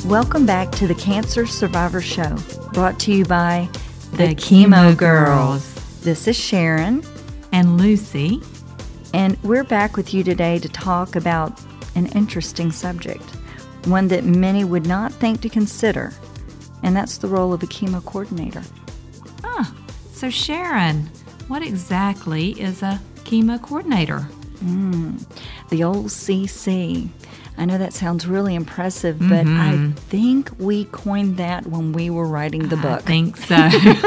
Welcome back to the Cancer Survivor Show, brought to you by The Chemo Girls. This is Sharon. And Lucy. And we're back with you today to talk about an interesting subject, one that many would not think to consider, and that's the role of a chemo coordinator. So Sharon, what exactly is a chemo coordinator? The old CC. I know that sounds really impressive, but I think we coined that when we were writing the book. I think so.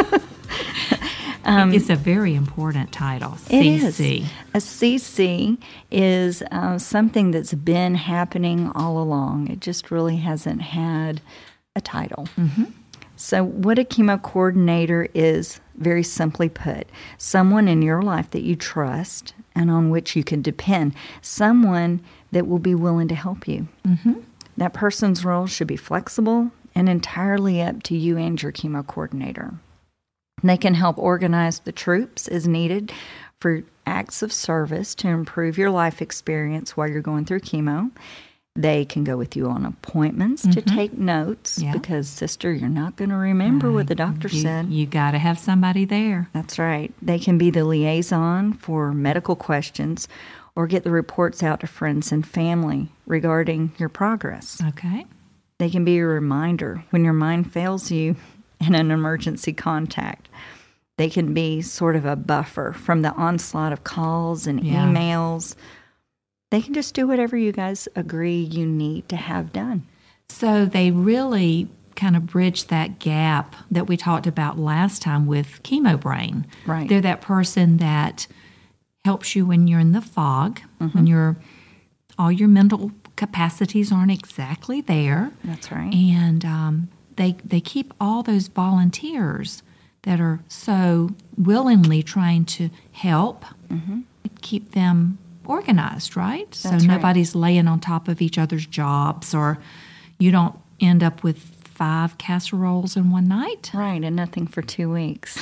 It's a very important title, CC. It is. A CC is something that's been happening all along. It just really hasn't had a title. So what a chemo coordinator is, very simply put, someone in your life that you trust and on which you can depend, someone that will be willing to help you. That person's role should be flexible and entirely up to you and your chemo coordinator. They can help organize the troops as needed for acts of service to improve your life experience while you're going through chemo. They can go with you on appointments to take notes because, sister, you're not going to remember what the doctor said. You got to have somebody there. That's right. They can be the liaison for medical questions or get the reports out to friends and family regarding your progress. Okay. They can be a reminder when your mind fails you in an emergency contact. They can be sort of a buffer from the onslaught of calls and emails. They can just do whatever you guys agree you need to have done. So they really kind of bridge that gap that we talked about last time with Chemo Brain. Right. They're that person that helps you when you're in the fog, when all your mental capacities aren't exactly there. That's right. And they keep all those volunteers that are so willingly trying to help, keep them organized, right? That's so right. Nobody's laying on top of each other's jobs, or you don't end up with 5 casseroles in one night. Right, and nothing for 2 weeks.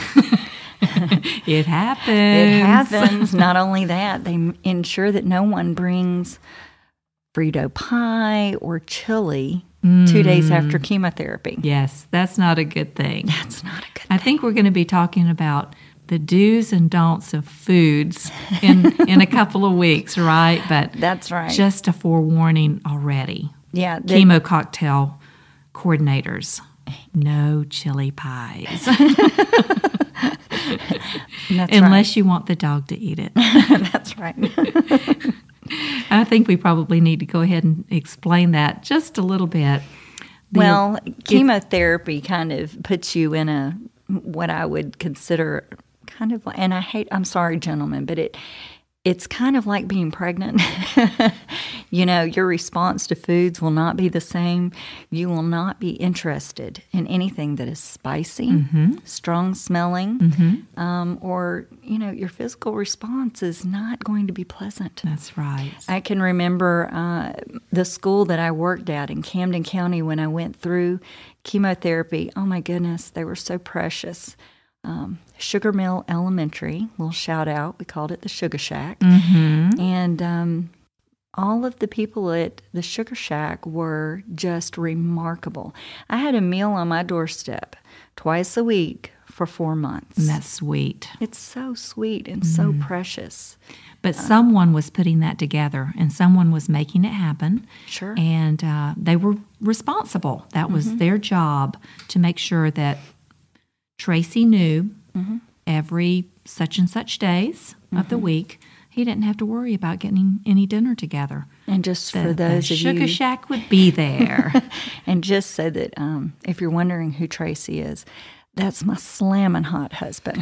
It happens. It happens. Not only that, they ensure that no one brings Frito pie or chili 2 days after chemotherapy. Yes, that's not a good thing. That's not a good thing. I think we're going to be talking about the do's and don'ts of foods in a couple of weeks, right? But that's right. Just a forewarning already. Yeah. Chemo cocktail coordinators, no chili pies. Unless you want the dog to eat it. That's right. I think we probably need to go ahead and explain that just a little bit. Well, chemotherapy kind of puts you in what I would consider kind of, and I'm sorry, gentlemen, but it's kind of like being pregnant. You know, your response to foods will not be the same. You will not be interested in anything that is spicy, strong smelling, or, you know, your physical response is not going to be pleasant. That's right. I can remember the school that I worked at in Camden County when I went through chemotherapy. Oh, my goodness, they were so precious. Sugar Mill Elementary, little shout out, we called it the Sugar Shack. And all of the people at the Sugar Shack were just remarkable. I had a meal on my doorstep twice a week for 4 months. And that's sweet. It's so sweet and so precious. But someone was putting that together, and someone was making it happen. Sure. And they were responsible. That was their job to make sure that Tracy knew every such and such days of the week he didn't have to worry about getting any dinner together. And just for those the of you... Sugar Shack would be there. And just so that if you're wondering who Tracy is, that's my slamming hot husband.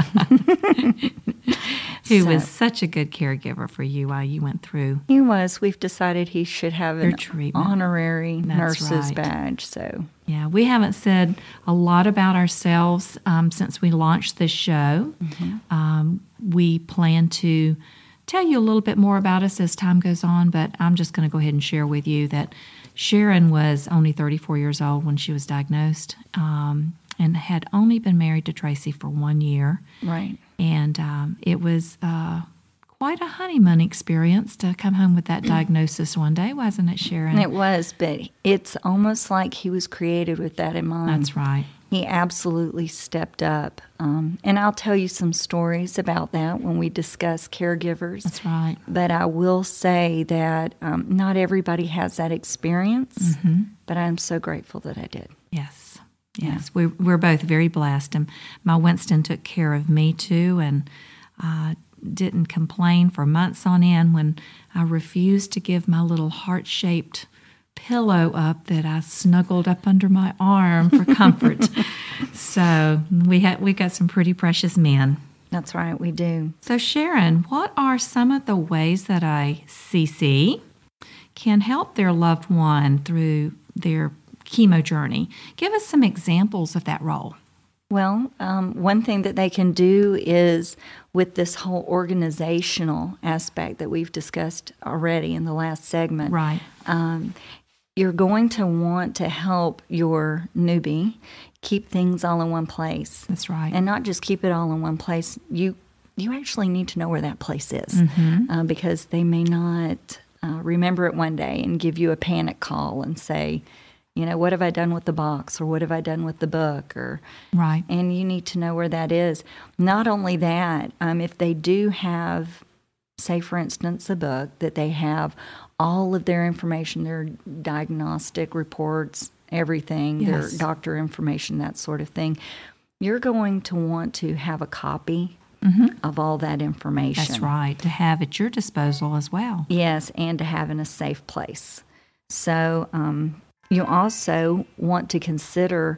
Who was such a good caregiver for you while you went through. He was. We've decided he should have an treatment. Honorary nurse's right. badge. So yeah, we haven't said a lot about ourselves since we launched this show. We plan to tell you a little bit more about us as time goes on, but I'm just going to go ahead and share with you that Sharon was only 34 years old when she was diagnosed, and had only been married to Tracy for 1 year. Right. And it was quite a honeymoon experience to come home with that diagnosis one day, wasn't it, Sharon? It was, but it's almost like he was created with that in mind. That's right. He absolutely stepped up. And I'll tell you some stories about that when we discuss caregivers. That's right. But I will say that not everybody has that experience, but I'm so grateful that I did. Yes. Yes. Yeah. We're both very blessed. And my Winston took care of me, too, and didn't complain for months on end when I refused to give my little heart-shaped pillow up that I snuggled up under my arm for comfort. So we got some pretty precious men. That's right, we do. So Sharon, what are some of the ways that a CC can help their loved one through their chemo journey? Give us some examples of that role. Well, one thing that they can do is with this whole organizational aspect that we've discussed already in the last segment. Right. You're going to want to help your newbie keep things all in one place. That's right. And not just keep it all in one place. You actually need to know where that place is because they may not remember it one day and give you a panic call and say, you know, what have I done with the box, or what have I done with the book, or right. And you need to know where that is. Not only that, if they do have, say, for instance, a book that they have all of their information, their diagnostic reports, everything, Yes. their doctor information, that sort of thing, you're going to want to have a copy of all that information. That's right, to have at your disposal as well. Yes, and to have in a safe place. So you also want to consider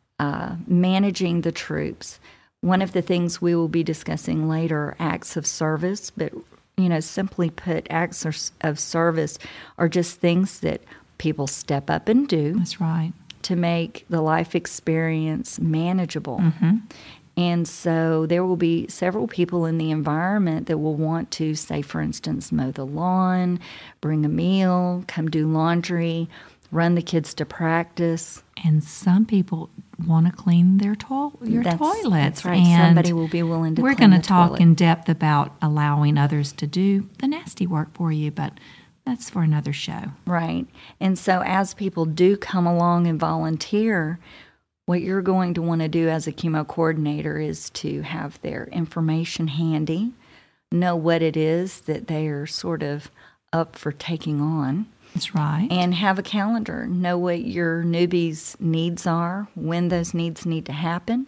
managing the troops. One of the things we will be discussing later are acts of service, but simply put, acts of service are just things that people step up and do. That's right. To make the life experience manageable. And so there will be several people in the environment that will want to, say, for instance, mow the lawn, bring a meal, come do laundry, run the kids to practice. And some people want to clean their toilets. That's right. And somebody will be willing to we're clean going the to talk toilet. in depth about allowing others to do the nasty work for you, but that's for another show. Right. And so as people do come along and volunteer, what you're going to want to do as a chemo coordinator is to have their information handy, know what it is that they are sort of up for taking on. That's right. And have a calendar. Know what your newbies' needs are, when those needs need to happen,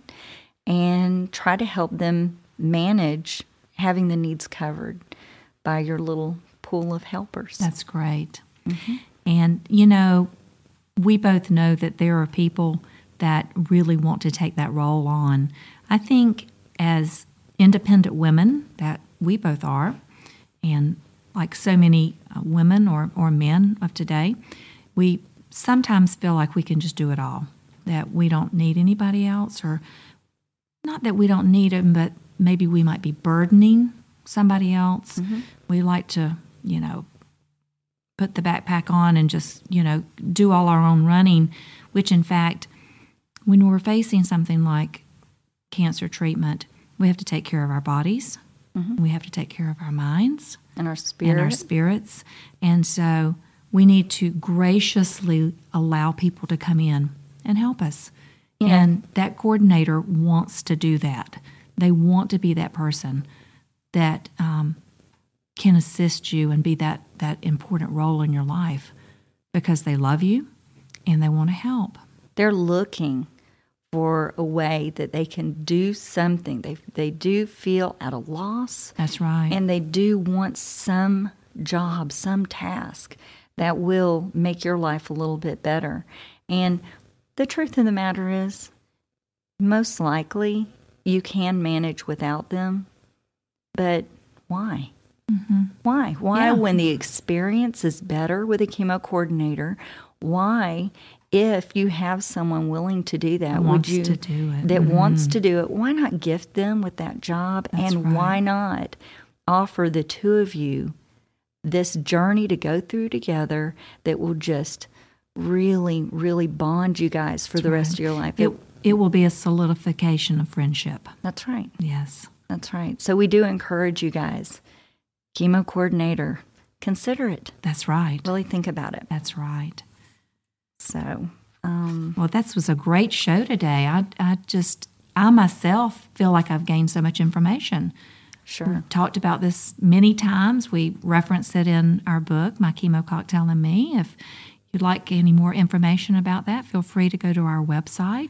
and try to help them manage having the needs covered by your little pool of helpers. That's great. And, we both know that there are people that really want to take that role on. I think as independent women, that we both are, and like so many women or men of today, we sometimes feel like we can just do it all, that we don't need anybody else, or not that we don't need them, but maybe we might be burdening somebody else. We like to, put the backpack on and just, do all our own running, which in fact, when we're facing something like cancer treatment, we have to take care of our bodies. We have to take care of our minds. And our spirits. And so we need to graciously allow people to come in and help us. Yeah. And that coordinator wants to do that. They want to be that person that can assist you and be that important role in your life because they love you and they want to help. They're looking for a way that they can do something. They do feel at a loss. That's right. And they do want some job, some task that will make your life a little bit better. And the truth of the matter is, most likely you can manage without them, but why? Why? Why, when the experience is better with a chemo coordinator, why, if you have someone willing to do that, wants to do it, why not gift them with that job? That's and right. Why not offer the two of you this journey to go through together that will just really, really bond you guys for the rest of your life? It will be a solidification of friendship. That's right. Yes. That's right. So we do encourage you guys, chemo coordinator. Consider it. That's right. Really think about it. That's right. So, well, that was a great show today. I myself feel like I've gained so much information. sure. We've talked about this many times. We reference it in our book, My Chemo Cocktail and Me. If you'd like any more information about that, feel free to go to our website,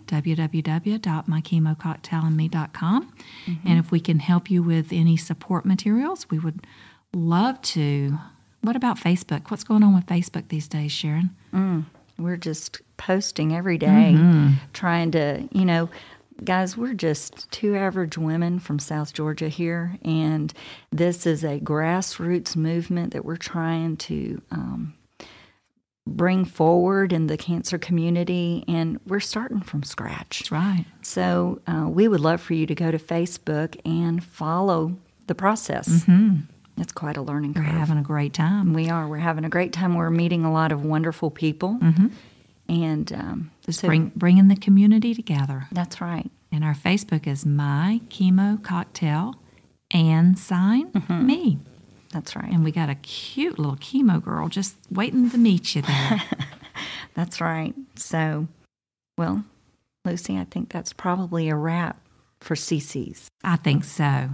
www.mychemococktailandme.com. And if we can help you with any support materials, we would love to. What about Facebook? What's going on with Facebook these days, Sharon? We're just posting every day, trying to, guys, we're just two average women from South Georgia here, and this is a grassroots movement that we're trying to bring forward in the cancer community, and we're starting from scratch. That's right. So we would love for you to go to Facebook and follow the process. It's quite a learning We're curve. having a great time. We are. We're having a great time. We're meeting a lot of wonderful people. And Just so bringing the community together. that's right. And our Facebook is My Chemo Cocktail and sign me. That's right. And we got a cute little chemo girl just waiting to meet you there. That's right. So, well, Lucy, I think that's probably a wrap for CC's. I think so.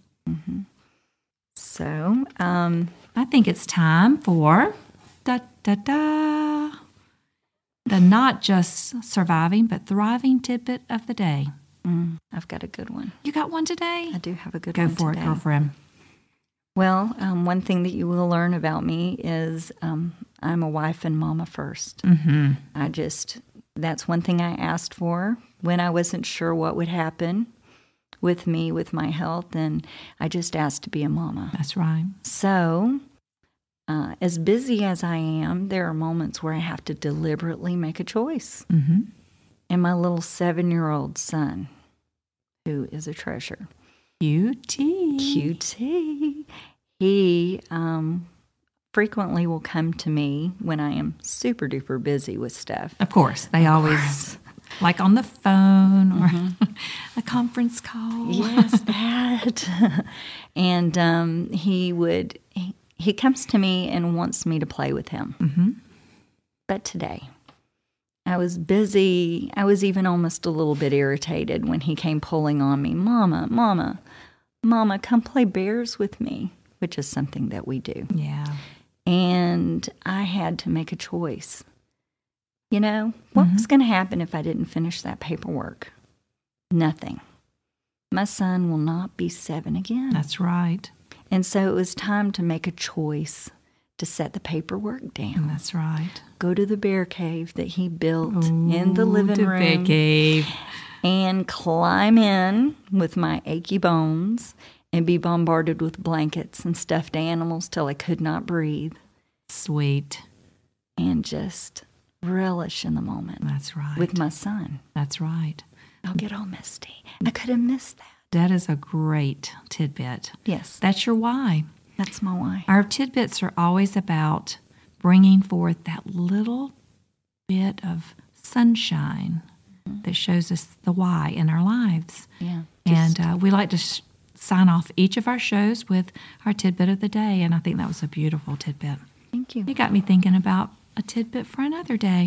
So, I think it's time for the not just surviving but thriving tidbit of the day. I've got a good one. You got one today? I do have a good Go one for today. it, girlfriend. Well, one thing that you will learn about me is I'm a wife and mama first. That's one thing I asked for when I wasn't sure what would happen with me, with my health, and I just asked to be a mama. That's right. So, as busy as I am, there are moments where I have to deliberately make a choice. And my little 7-year-old son, who is a treasure, QT, he frequently will come to me when I am super duper busy with stuff. Of course, they always like on the phone or a conference call. Yes, that. And he comes to me and wants me to play with him. But today, I was busy. I was even almost a little bit irritated when he came pulling on me. Mama, come play bears with me, which is something that we do. Yeah. And I had to make a choice. What was going to happen if I didn't finish that paperwork? Nothing. My son will not be 7 again. That's right. And so it was time to make a choice to set the paperwork down. That's right. Go to the bear cave that he built in the living room. Bear cave. And climb in with my achy bones and be bombarded with blankets and stuffed animals till I could not breathe. Sweet. And just relish in the moment. That's right. With my son. That's right. I'll get all misty. I could have missed that. That is a great tidbit. Yes. That's your why. That's my why. Our tidbits are always about bringing forth that little bit of sunshine that shows us the why in our lives. Yeah. And we like to sign off each of our shows with our tidbit of the day, and I think that was a beautiful tidbit. Thank you. You got me thinking about a tidbit for another day.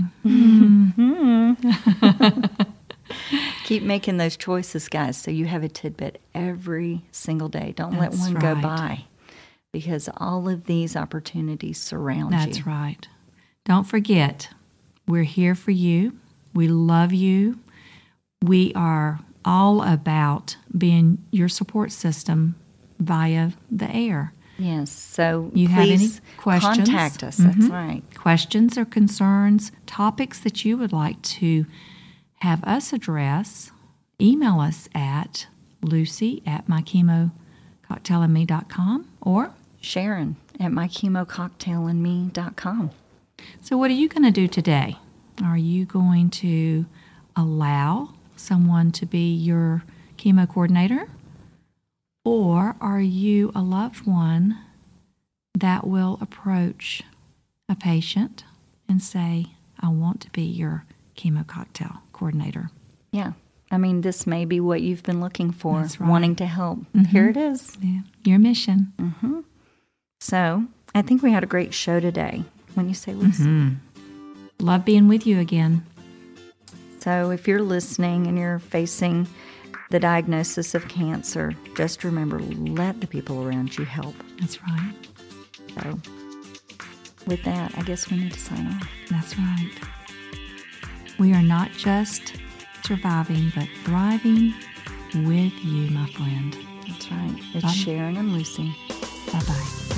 Keep making those choices, guys, so you have a tidbit every single day. Don't That's let one go right. by, because all of these opportunities surround you. That's right. Don't forget, we're here for you. We love you. We are all about being your support system via the air. Yes, so You have any please questions? contact us. That's right. Questions or concerns, topics that you would like to have us address, email us at lucy@mychemococktailandme.com or Sharon at mychemococktailandme.com. So what are you going to do today? Are you going to allow someone to be your chemo coordinator? Or are you a loved one that will approach a patient and say, I want to be your chemo cocktail coordinator? Yeah. I mean, this may be what you've been looking for, That's right. wanting to help. Here it is. Yeah. Your mission. So I think we had a great show today. When you say, Lucy? Love being with you again. So if you're listening and you're facing the diagnosis of cancer, just remember, let the people around you help. That's right. So with that, I guess we need to sign off. That's right. We are not just surviving, but thriving with you, my friend. That's right. It's Sharon and Lucy. Bye-bye.